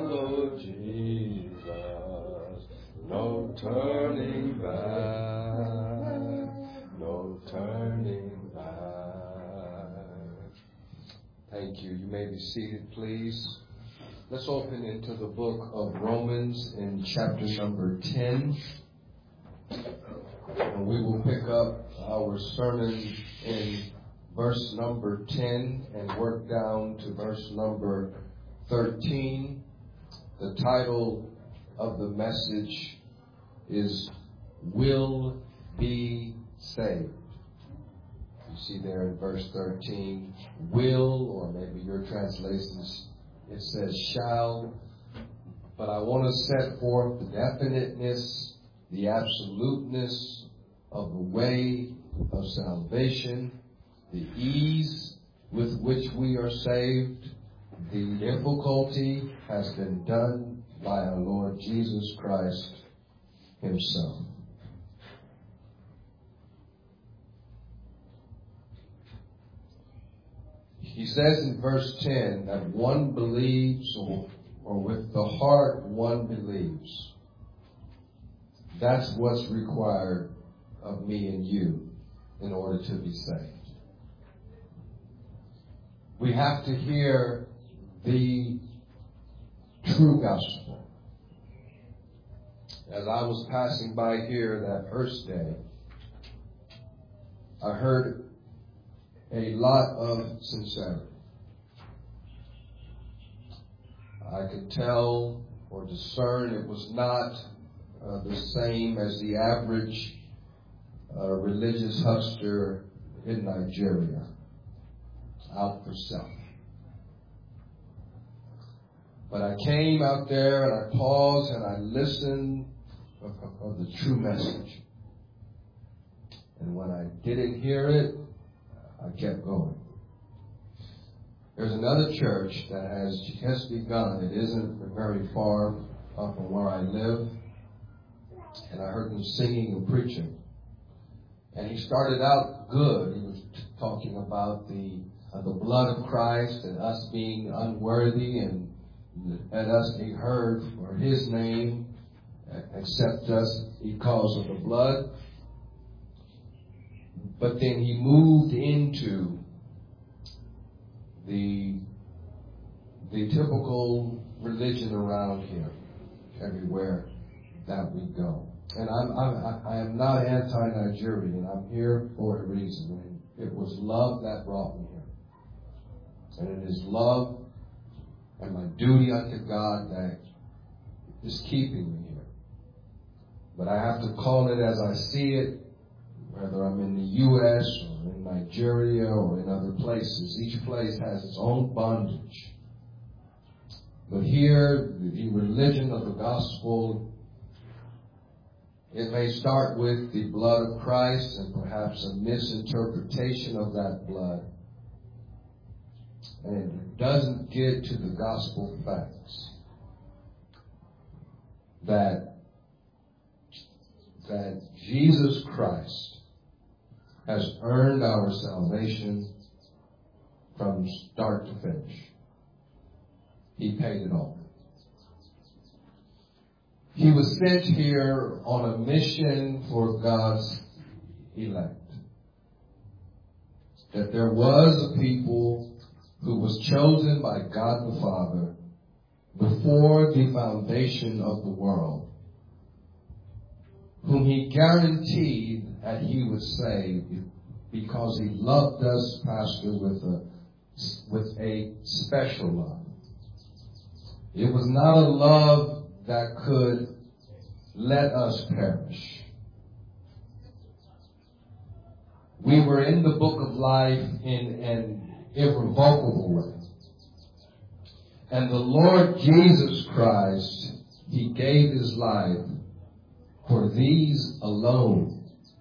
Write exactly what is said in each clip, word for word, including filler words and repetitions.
Lord Jesus. No turning back. No turning back. Thank you. You may be seated, please. Let's open into the book of Romans in chapter number ten. And we will pick up our sermon in verse number ten and work down to verse number thirteen. The title of the message is Will Be Saved. You see there in verse thirteen, will, or maybe your translations, it says shall. But I want to set forth the definiteness, the absoluteness of the way of salvation, the ease with which we are saved. The difficulty has been done by our Lord Jesus Christ himself. He says in verse ten that one believes, or, or with the heart one believes. That's what's required of me and you in order to be saved. We have to hear the true gospel. As I was passing by here that first day, I heard a lot of sincerity. I could tell or discern it was not uh, the same as the average uh, religious huckster in Nigeria, out for self. But I came out there and I paused and I listened of, of, of the true message. And when I didn't hear it, I kept going. There's another church that has just begun. It isn't very far up from where I live. And I heard him singing and preaching. And he started out good. He was talking about the uh, the blood of Christ and us being unworthy and, and us being heard for his name, except us because of the blood. But then he moved into the the typical religion around here, everywhere that we go. And I'm, I'm I am not anti-Nigerian. I'm here for a reason. It was love that brought me here, and it is love and my duty unto God that is keeping me here. But I have to call it as I see it. Whether I'm in the U S or in Nigeria or in other places, each place has its own bondage. But here, the religion of the gospel, it may start with the blood of Christ and perhaps a misinterpretation of that blood. And it doesn't get to the gospel facts that, that Jesus Christ has earned our salvation from start to finish. He paid it all. He was sent here on a mission for God's elect. That there was a people who was chosen by God the Father before the foundation of the world, whom he guaranteed that he would save because he loved us, Pastor, with a, with a special love. It was not a love that could let us perish. We were in the book of life in an irrevocable way. And the Lord Jesus Christ, he gave his life for these alone,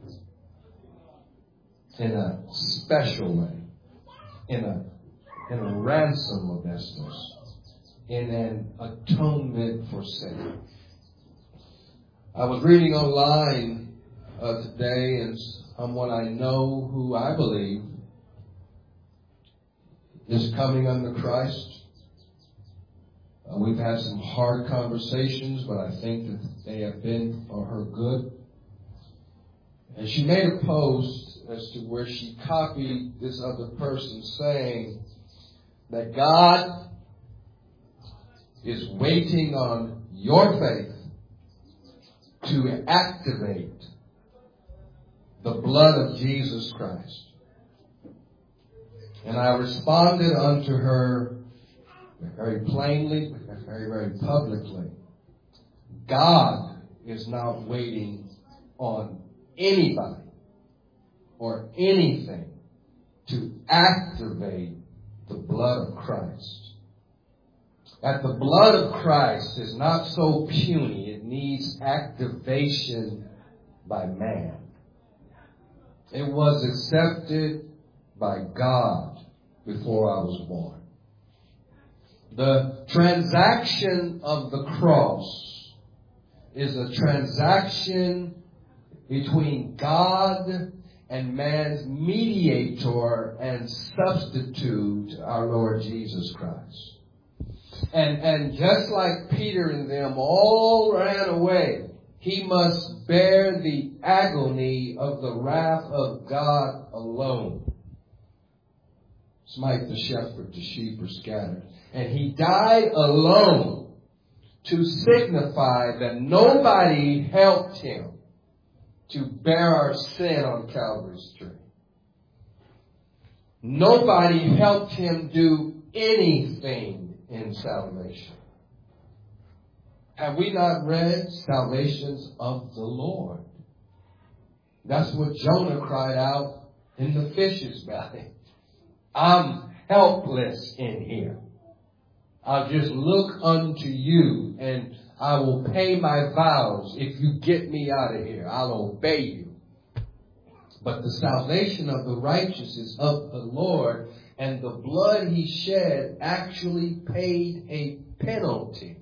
in a special way, in a in a ransom of Estos, in an atonement for sin. I was reading online uh, today, and someone I know who I believe is coming under Christ. Uh, we've had some hard conversations, but I think that they have been for her good. And she made a post as to where she copied this other person saying that God is waiting on your faith to activate the blood of Jesus Christ. And I responded unto her very plainly, very, very publicly. God is not waiting on anybody or anything to activate the blood of Christ. That the blood of Christ is not so puny, it needs activation by man. It was accepted by God before I was born. The transaction of the cross is a transaction between God and man's mediator and substitute, our Lord Jesus Christ. And, and just like Peter and them all ran away, he must bear the agony of the wrath of God alone. Smite the shepherd, the sheep are scattered. And he died alone to signify that nobody helped him to bear our sin on Calvary's tree. Nobody helped him do anything in salvation. Have we not read Salvations of the Lord? That's what Jonah cried out in the fish's belly. I'm helpless in here. I'll just look unto you and I will pay my vows. If you get me out of here, I'll obey you. But the salvation of the righteous is of the Lord, and the blood he shed actually paid a penalty.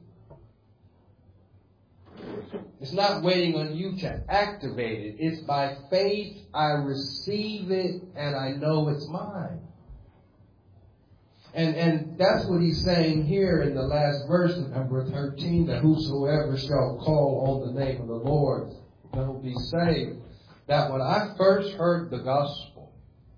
It's not waiting on you to activate it. It's by faith I receive it and I know it's mine. And and that's what he's saying here in the last verse of number thirteen, that whosoever shall call on the name of the Lord will be saved. That when I first heard the gospel,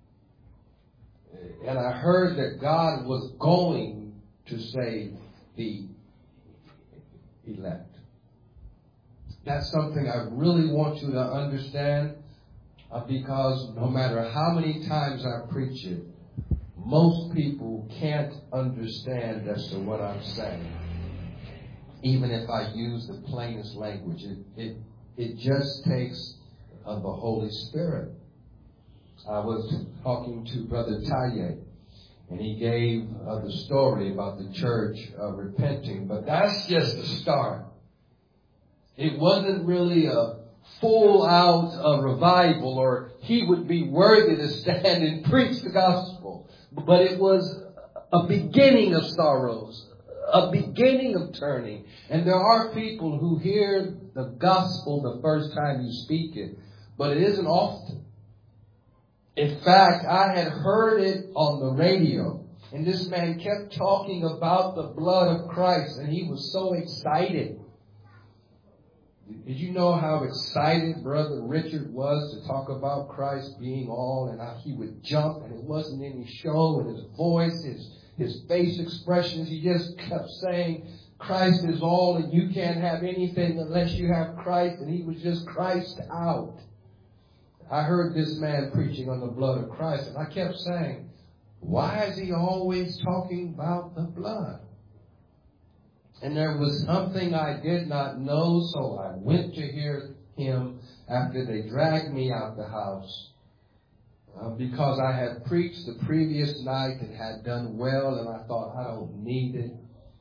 and I heard that God was going to save the elect, that's something I really want you to understand, uh, because no matter how many times I preach it, most people can't understand as to what I'm saying. Even if I use the plainest language, it it, it just takes uh, the Holy Spirit. I was talking to Brother Taye, and he gave uh, the story about the church uh, repenting, but that's just the start. It wasn't really a full out uh, revival, or he would be worthy to stand and preach the gospel. But it was a beginning of sorrows, a beginning of turning. And there are people who hear the gospel the first time you speak it, but it isn't often. In fact, I had heard it on the radio, and this man kept talking about the blood of Christ, and he was so excited. Did you know how excited Brother Richard was to talk about Christ being all, and how he would jump, and it wasn't any show in his voice, his, his face expressions. He just kept saying, Christ is all, and you can't have anything unless you have Christ, and he was just Christ out. I heard this man preaching on the blood of Christ, and I kept saying, why is he always talking about the blood? And there was something I did not know, so I went to hear him after they dragged me out the house. Uh, because I had preached the previous night and had done well, and I thought, I don't need it.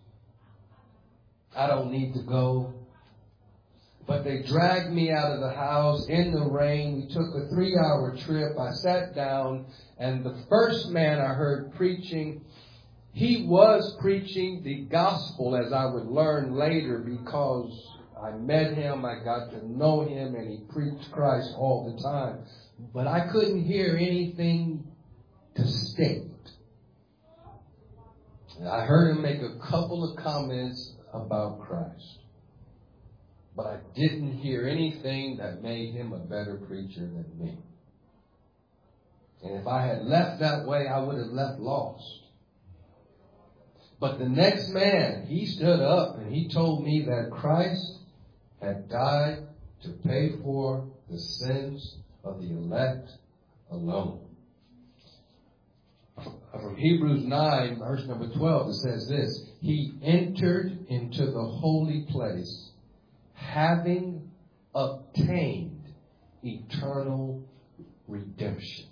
I don't need to go. But they dragged me out of the house in the rain. We took a three-hour trip. I sat down, and the first man I heard preaching, he was preaching the gospel, as I would learn later, because I met him, I got to know him, and he preached Christ all the time. But I couldn't hear anything to state. I heard him make a couple of comments about Christ. But I didn't hear anything that made him a better preacher than me. And if I had left that way, I would have left lost. But the next man, he stood up and he told me that Christ had died to pay for the sins of the elect alone. From Hebrews nine, verse number twelve, it says this: He entered into the holy place, having obtained eternal redemption.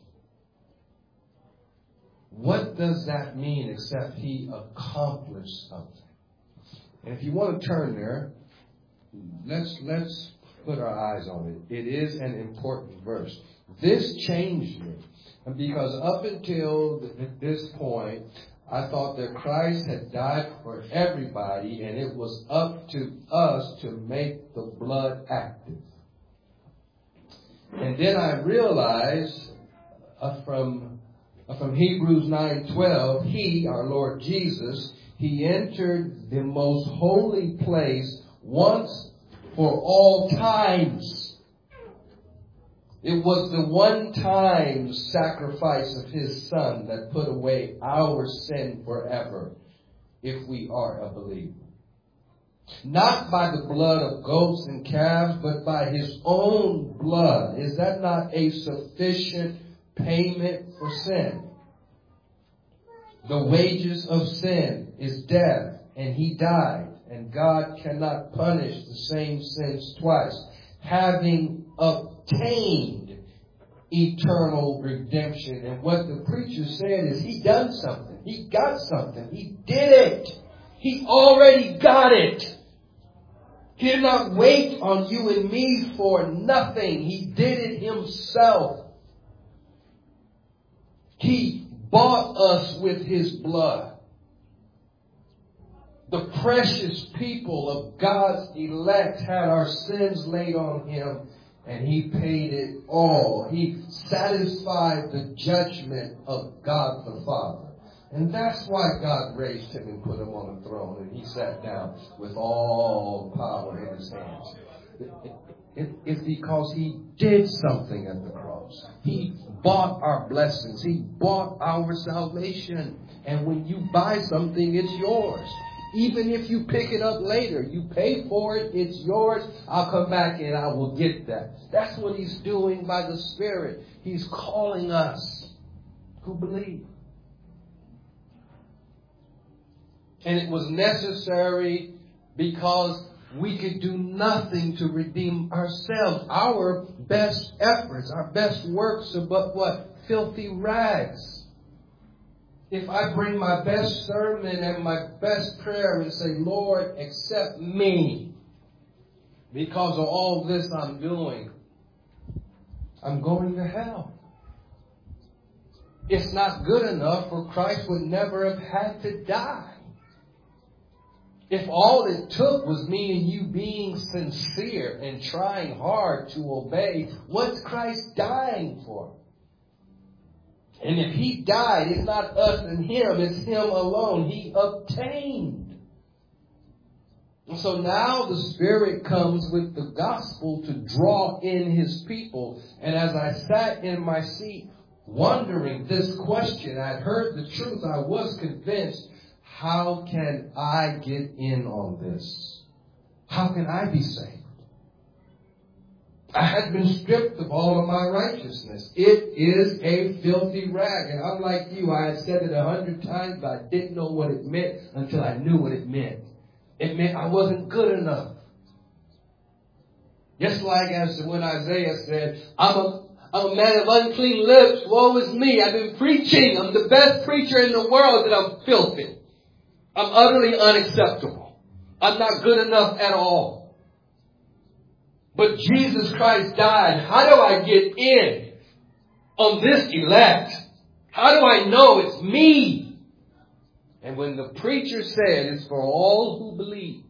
What does that mean except he accomplished something? And if you want to turn there, let's let's put our eyes on it. It is an important verse. This changed me. Because up until this point, I thought that Christ had died for everybody, and it was up to us to make the blood active. And then I realized uh, from uh, from Hebrews nine twelve, He, our Lord Jesus, He entered the most holy place once for all times. It was the one-time sacrifice of His Son that put away our sin forever, if we are a believer. Not by the blood of goats and calves, but by His own blood. Is that not a sufficient payment for sin? The wages of sin is death, and He died, and God cannot punish the same sins twice. Having obtained eternal redemption. And what the preacher said is he done something. He got something. He did it. He already got it. He did not wait on you and me for nothing. He did it Himself. He bought us with His blood. The precious people of God's elect had our sins laid on Him, and He paid it all. He satisfied the judgment of God the Father. And that's why God raised Him and put Him on the throne, and He sat down with all power in His hands. It's because He did something at the cross. He bought our blessings. He bought our salvation. And when you buy something, it's yours. Even if you pick it up later, you pay for it, it's yours. I'll come back and I will get that. That's what He's doing by the Spirit. He's calling us who believe. And it was necessary because we could do nothing to redeem ourselves. Our best efforts, our best works are but what? Filthy rags. If I bring my best sermon and my best prayer and say, Lord, accept me because of all this I'm doing, I'm going to hell. It's not good enough, for Christ would never have had to die. If all it took was me and you being sincere and trying hard to obey, what's Christ dying for? And if He died, it's not us and Him, it's Him alone. He obtained. And so now the Spirit comes with the gospel to draw in His people. And as I sat in my seat wondering this question, I'd heard the truth, I was convinced, how can I get in on this? How can I be saved? I had been stripped of all of my righteousness. It is a filthy rag. And I'm like you, I had said it a hundred times, but I didn't know what it meant until I knew what it meant. It meant I wasn't good enough. Just like as when Isaiah said, I'm a, I'm a man of unclean lips. Woe is me. I've been preaching. I'm the best preacher in the world, and I'm filthy. I'm utterly unacceptable. I'm not good enough at all. But Jesus Christ died. How do I get in on this elect? How do I know it's me? And when the preacher said it's for all who believe,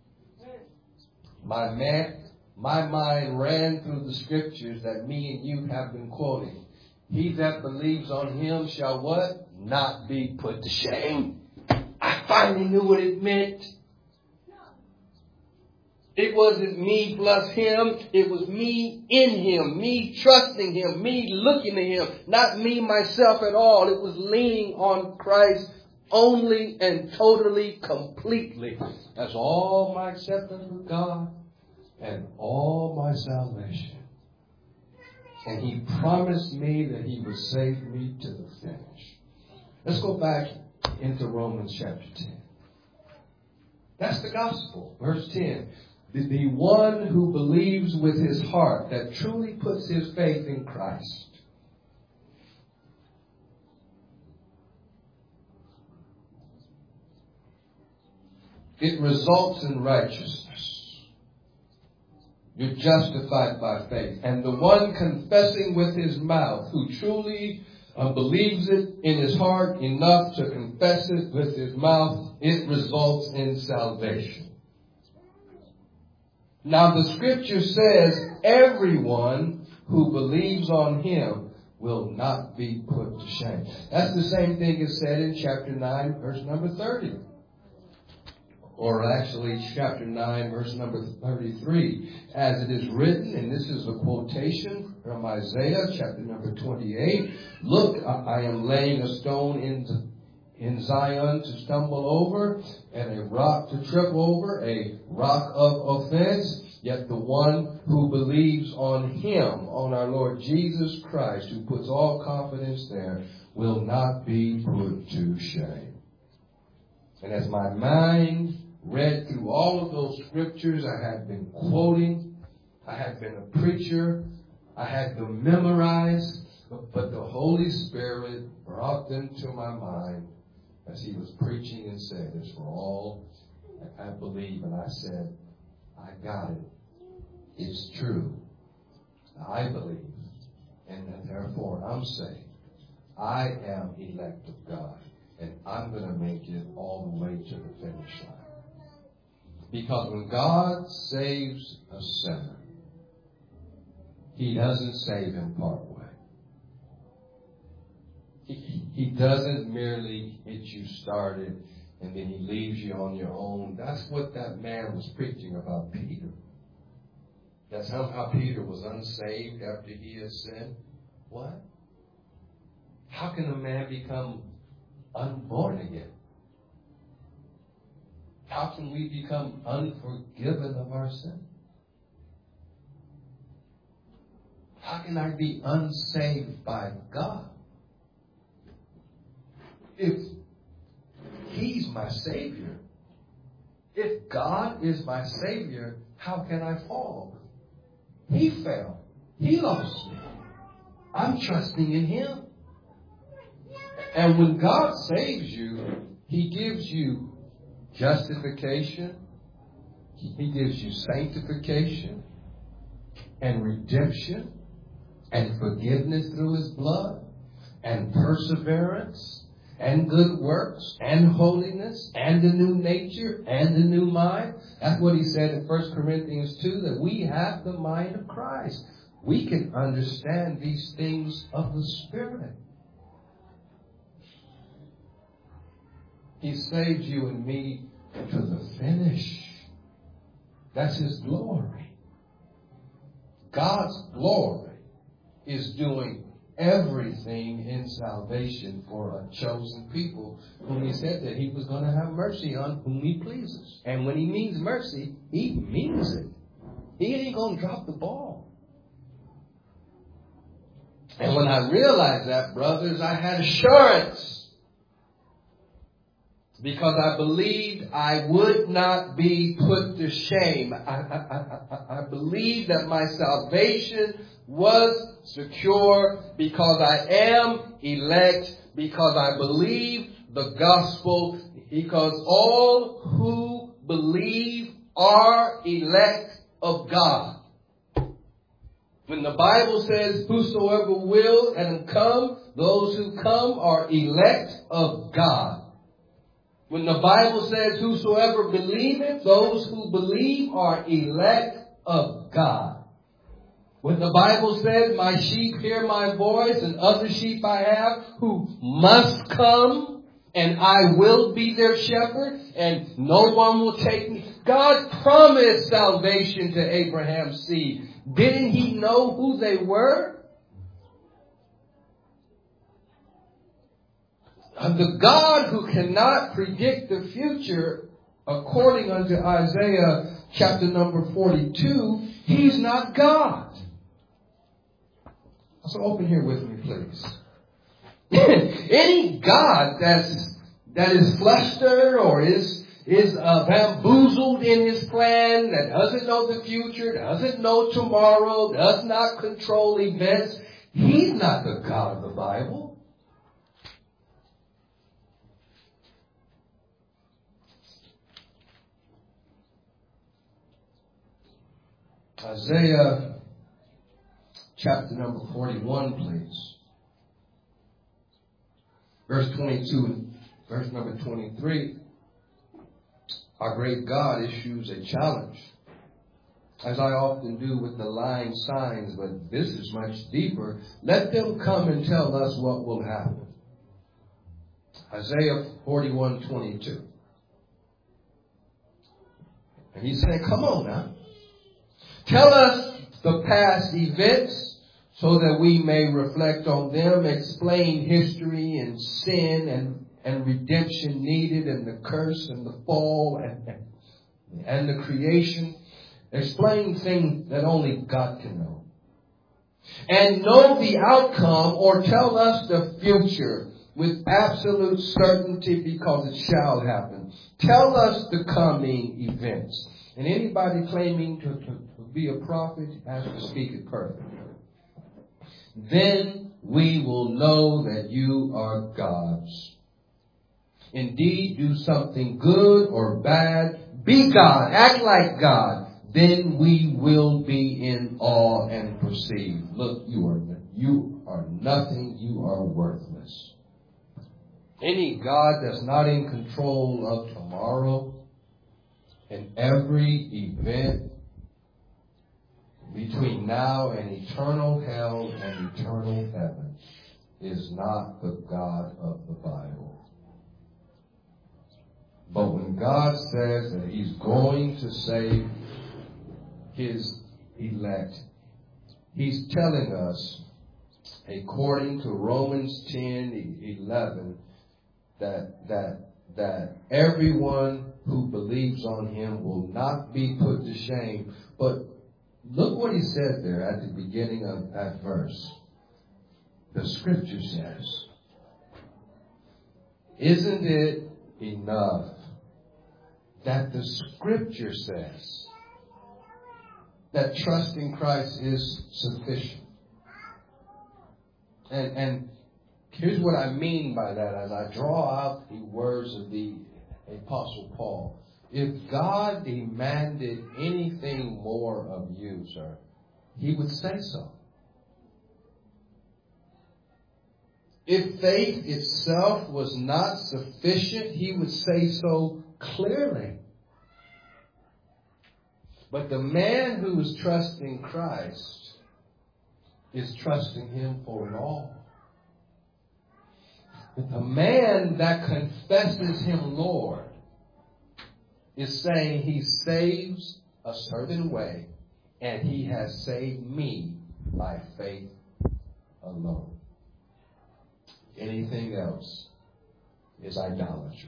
my man, my mind ran through the scriptures that me and you have been quoting. He that believes on Him shall what? Not be put to shame. I I finally knew what it meant. It wasn't me plus him. It was me in him, me trusting him, me looking to him, not me myself at all. It was leaning on Christ only and totally, completely. That's all my acceptance with God and all my salvation. And he promised me that he would save me to the finish. Let's go back into Romans chapter ten. That's the gospel. Verse ten. The, the one who believes with his heart, that truly puts his faith in Christ, it results in righteousness. You're justified by faith. And the one confessing with his mouth, who truly uh, believes it in his heart enough to confess it with his mouth, it results in salvation. Now the scripture says everyone who believes on him will not be put to shame. That's the same thing as said in chapter nine, verse number thirty. Or actually chapter nine, verse number thirty-three. As it is written, and this is a quotation from Isaiah chapter number twenty-eight. Look, I am laying a stone in, in Zion to stumble over, and a rock to trip over, a rock of offense. Yet the one who believes on him, on our Lord Jesus Christ, who puts all confidence there, will not be put to shame. And as my mind read through all of those scriptures I had been quoting, I had been a preacher, I had them memorized, but, but the Holy Spirit brought them to my mind as he was preaching and said, it's for all I believe. And I said, I got it. It's true. I believe. And therefore I'm saved. I am elect of God. And I'm going to make it all the way to the finish line. Because when God saves a sinner, he doesn't save him part way. He, he doesn't merely get you started and then he leaves you on your own. That's what that man was preaching about Peter. That's how, how Peter was unsaved after he had sinned. What? How can a man become unborn again? How can we become unforgiven of our sin? How can I be unsaved by God? If he's my Savior, if God is my Savior, how can I fall? He fell. He lost me. I'm trusting in him. And when God saves you, he gives you justification. He gives you sanctification and redemption and forgiveness through his blood and perseverance and good works and holiness and a new nature and a new mind. That's what he said in First Corinthians two, that we have the mind of Christ. We can understand these things of the Spirit. He saves you and me to the finish. That's his glory. God's glory is doing everything in salvation for a chosen people whom he said that he was going to have mercy on whom he pleases. And when he means mercy, he means it. He ain't going to drop the ball. And when I realized that, brothers, I had assurance. Because I believed I would not be put to shame. I, I, I, I believed that my salvation was secure because I am elect, because I believe the gospel, because all who believe are elect of God. When the Bible says, whosoever will and come, those who come are elect of God. When the Bible says, whosoever believeth, those who believe are elect of God. When the Bible says, my sheep hear my voice, and other sheep I have who must come, and I will be their shepherd, and no one will take me. God promised salvation to Abraham's seed. Didn't he know who they were? The God who cannot predict the future, according unto Isaiah chapter number forty-two, he's not God. So open here with me, please. Any God that's, that is flustered or is, is uh, bamboozled in his plan, that doesn't know the future, doesn't know tomorrow, does not control events, he's not the God of the Bible. Isaiah chapter number forty-one, please. Verse twenty-two and verse number twenty-three. Our great God issues a challenge, as I often do with the lying signs, but this is much deeper. Let them come and tell us what will happen. Isaiah forty-one twenty-two. And he's saying, come on now. Tell us the past events so that we may reflect on them, explain history and sin and, and redemption needed and the curse and the fall and, and the creation. Explain things that only God can know. And know the outcome or tell us the future with absolute certainty because it shall happen. Tell us the coming events. And anybody claiming to, to, to be a prophet has to speak it perfectly. Then we will know that you are God's. Indeed, do something good or bad. Be God. Act like God. Then we will be in awe and perceive. Look, you are, you are nothing. You are worthless. Any God that's not in control of tomorrow and every event between now and eternal hell and eternal heaven is not the God of the Bible. But when God says that he's going to save his elect, he's telling us, according to Romans ten eleven, that that that everyone who believes on him will not be put to shame. But look what he says there at the beginning of that verse. The scripture says, isn't it enough that the scripture says that trusting Christ is sufficient? And, and here's what I mean by that as I draw out the words of the Apostle Paul. If God demanded anything more of you, sir, he would say so. If faith itself was not sufficient, he would say so clearly. But the man who is trusting Christ is trusting him for it all. The man that confesses him Lord is saying he saves a certain way, and he has saved me by faith alone. Anything else is idolatry.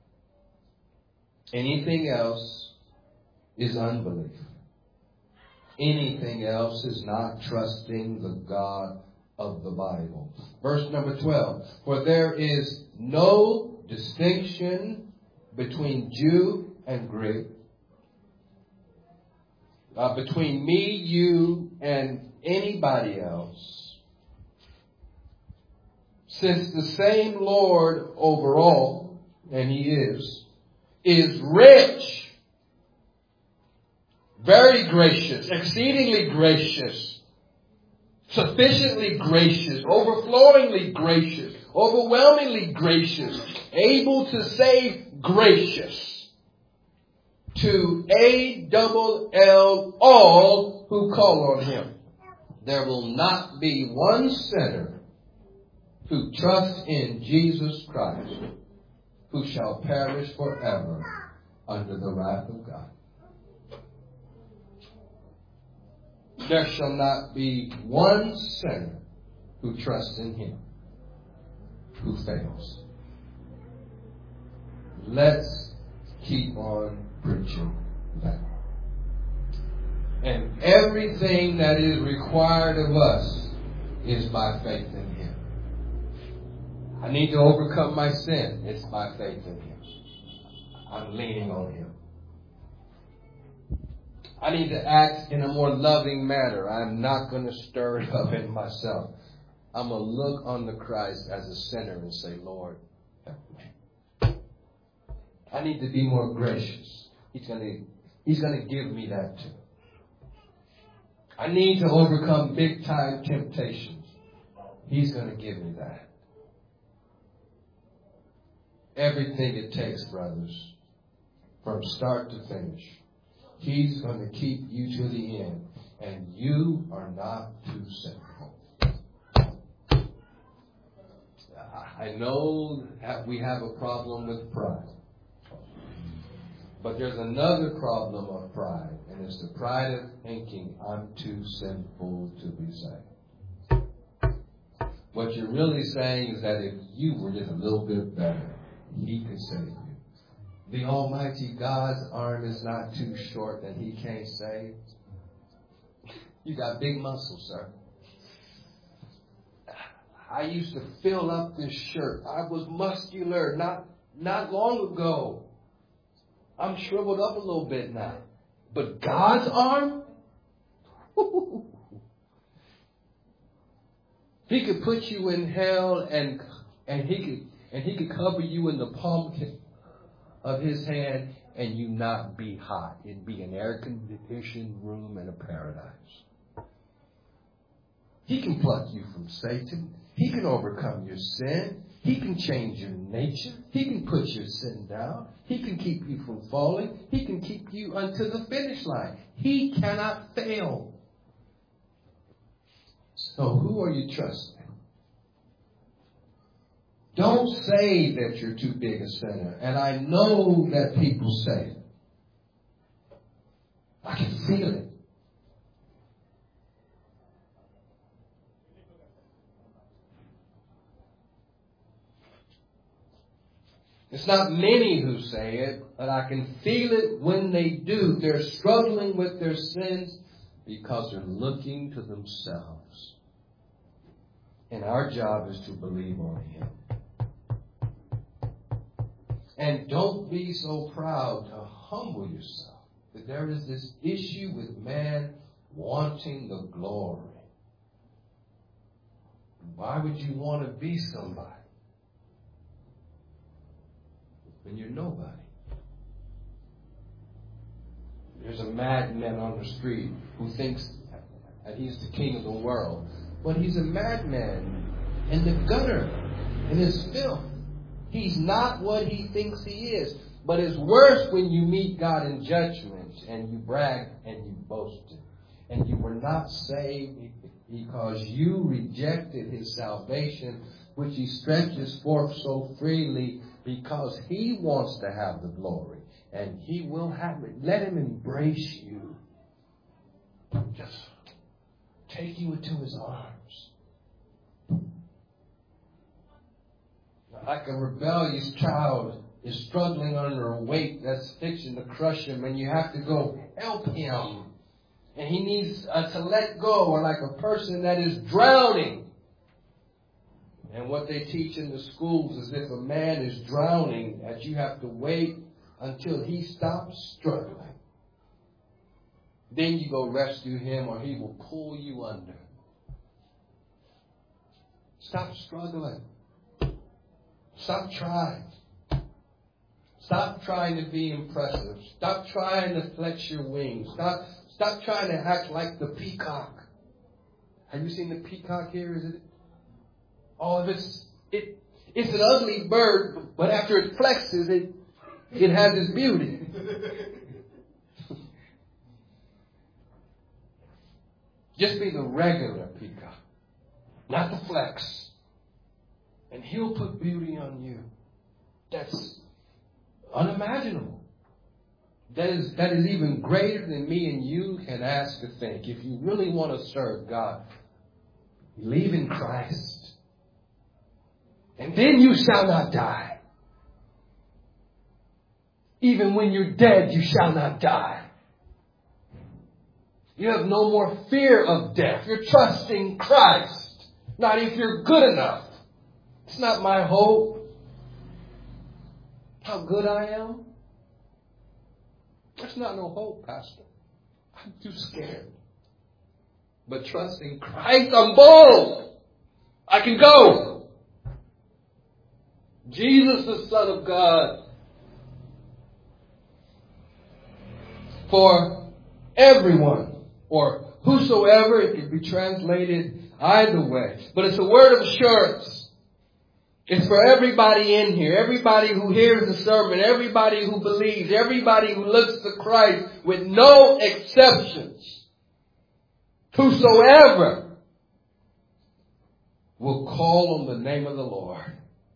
Anything else is unbelief. Anything else is not trusting the God of the Bible. Verse number twelve. For there is no distinction between Jew and Greek, uh, between me, you, and anybody else, since the same Lord over all, and he is, is rich, very gracious, exceedingly gracious, sufficiently gracious, overflowingly gracious, overwhelmingly gracious, able to save, gracious, to A double L all who call on him. There will not be one sinner who trusts in Jesus Christ who shall perish forever under the wrath of God. There shall not be one sinner who trusts in him who fails. Let's keep on preaching that. And everything that is required of us is by faith in him. I need to overcome my sin. It's by faith in him. I'm leaning on him. I need to act in a more loving manner. I'm not going to stir it up in myself. I'm going to look on the Christ as a sinner and say, Lord, help me. I need to be more gracious. He's going to, he's going to give me that too. I need to overcome big time temptations. He's going to give me that. Everything it takes, brothers, from start to finish. He's going to keep you to the end. And you are not too simple. I know that we have a problem with pride. But there's another problem of pride. And it's the pride of thinking, I'm too sinful to be saved. What you're really saying is that if you were just a little bit better, he could save you. The Almighty God's arm is not too short that he can't save. You got big muscles, sir. I used to fill up this shirt. I was muscular not not long ago. I'm shriveled up a little bit now. But God's arm? He could put you in hell and and he could and he could cover you in the palm of his hand and you not be hot. It'd be an air-conditioned room in a paradise. He can pluck you from Satan. He can overcome your sin. He can change your nature. He can put your sin down. He can keep you from falling. He can keep you unto the finish line. He cannot fail. So who are you trusting? Don't say that you're too big a sinner. And I know that people say it. I can feel it. It's not many who say it, but I can feel it when they do. They're struggling with their sins because they're looking to themselves. And our job is to believe on him. And don't be so proud to humble yourself that there is this issue with man wanting the glory. Why would you want to be somebody when you're nobody? There's a madman on the street who thinks that he's the king of the world. But he's a madman in the gutter, in his filth. He's not what he thinks he is. But it's worse when you meet God in judgment and you brag and you boasted. And you were not saved because you rejected his salvation, which he stretches forth so freely because he wants to have the glory. And he will have it. Let him embrace you. Just take you into his arms. Like a rebellious child is struggling under a weight that's fixing to crush him, and you have to go help him. And he needs uh, to let go, or like a person that is drowning. And what they teach in the schools is if a man is drowning, that you have to wait until he stops struggling. Then you go rescue him, or he will pull you under. Stop struggling. Stop trying. Stop trying to be impressive. Stop trying to flex your wings. Stop, stop trying to act like the peacock. Have you seen the peacock here? Is it? Oh, it's it. It's an ugly bird, but after it flexes, it it has its beauty. Just be the regular peacock, not the flex. And he'll put beauty on you. That's unimaginable. That is, that is even greater than me and you can ask or think. If you really want to serve God, believe in Christ. And then you shall not die. Even when you're dead, you shall not die. You have no more fear of death. You're trusting Christ. Not if you're good enough. It's not my hope. How good I am. There's not no hope, Pastor. I'm too scared. But trusting Christ, I'm bold. I can go. Jesus, the Son of God. For everyone, or whosoever, it could be translated either way. But it's a word of assurance. It's for everybody in here, everybody who hears the sermon, everybody who believes, everybody who looks to Christ with no exceptions. Whosoever will call on the name of the Lord.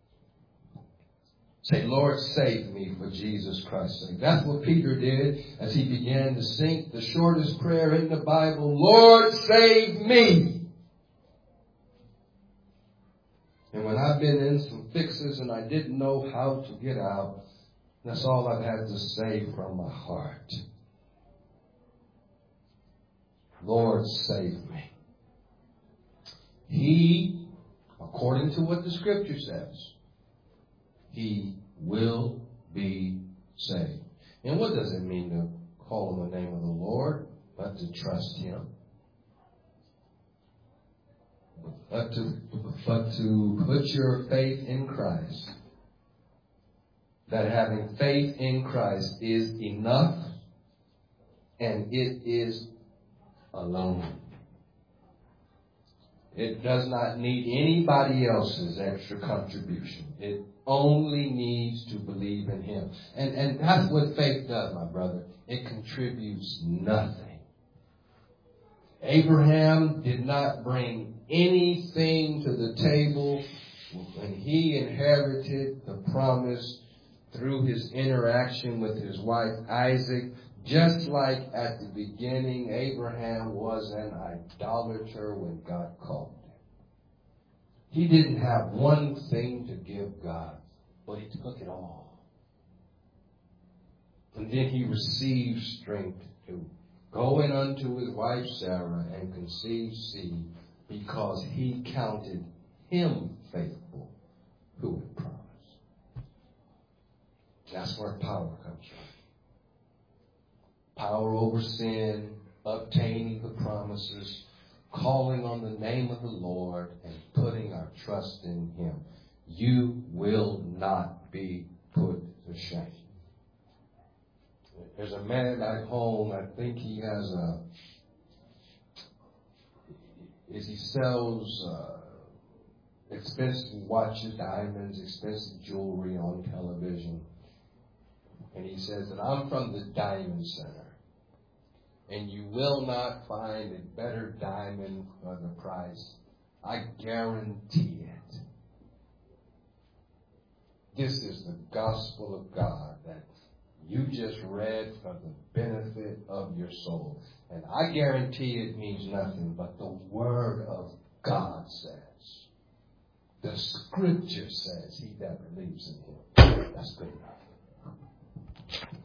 Say, Lord, save me for Jesus Christ's sake. That's what Peter did as he began to sing the shortest prayer in the Bible. Lord, save me. And when I've been in some fixes and I didn't know how to get out, that's all I've had to say from my heart. Lord, save me. He, according to what the Scripture says, he will be saved. And what does it mean to call on the name of the Lord? But to trust Him. But to, but to put your faith in Christ. That having faith in Christ is enough, and it is alone. It does not need anybody else's extra contribution. It only needs to believe in Him. And, and that's what faith does, my brother. It contributes nothing. Abraham did not bring anything to the table when he inherited the promise through his interaction with his wife Isaac. Just like at the beginning, Abraham was an idolater when God called him. He didn't have one thing to give God, but he took it all. And then he received strength to go in unto his wife Sarah and conceive seed, because he counted him faithful who had promised. That's where power comes from. Power over sin, obtaining the promises, calling on the name of the Lord, and putting our trust in Him. You will not be put to shame. There's a man at home, I think he has a, is he sells uh, expensive watches, diamonds, expensive jewelry on television. And he says that I'm from the Diamond Center. And you will not find a better diamond for the price. I guarantee it. This is the gospel of God that you just read for the benefit of your soul. And I guarantee it means nothing, but the Word of God says. The Scripture says, he that believes in Him. That's good enough.